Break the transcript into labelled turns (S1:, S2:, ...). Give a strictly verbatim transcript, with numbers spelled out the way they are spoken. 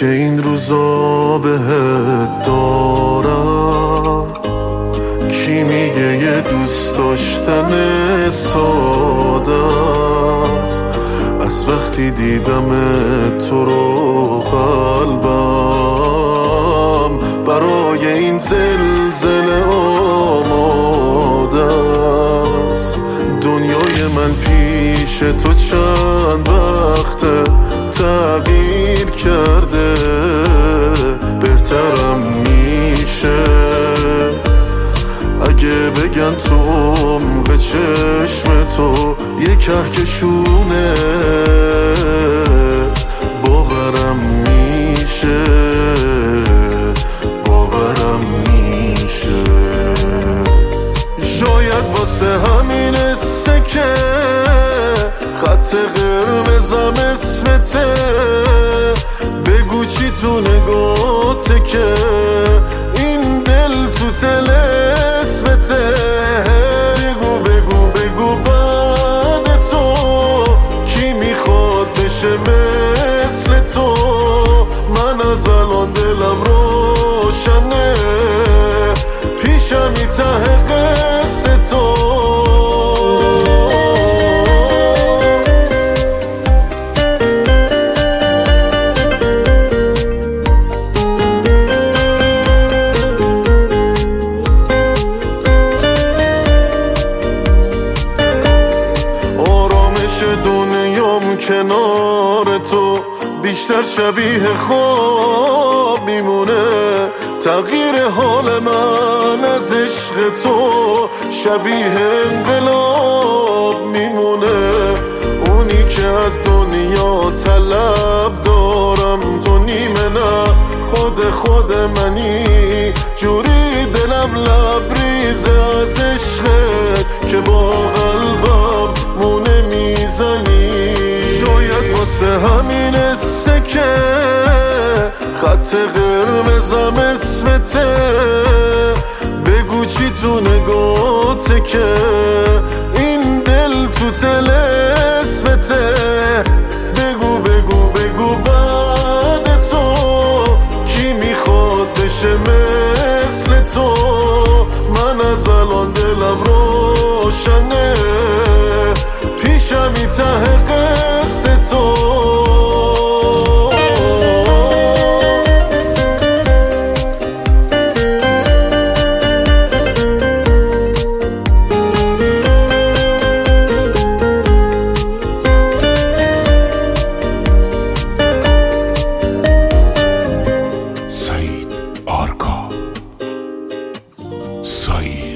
S1: که این روزا بهت دارم. کی میگه یه دوست داشتن ساده است؟ از وقتی دیدم تو رو قلبم برای این زلزله آماده است. دنیای من پیش تو چند وقته تغییر کرده، بهترم میشه اگه بگن تو عمق چشم تو یه کهکشونه، باورم میشه باورم میشه. شاید واسه همینه که خط قرمزم اسمته، بگو چی تو نگاته که این دل تو طلسمته. بگو بگو بگو بعد تو کی میخواد بشه مثل تو؟ من از الان دلم روشنه، پیشمی ته قصه تو. دنیام کنار تو بیشتر شبیه خواب میمونه، تغییر حال من از عشق تو شبیه انقلاب میمونه. اونی که از دنیا طلب دارم تو نیمه نه، خود خود منی جوری دلم لبریزه از عشقت که با قلبم مونه میزنی. شاید واسه همینه که خط قرمزم اسمته، بگو چی تو نگاته که این دل تو طلسمته. بگو بگو بگو بعد تو کی میخواد بشه مثل تو؟ من از الان دلم روشنه، پیشمی ته قصه تو.
S2: سعید آرکا سعید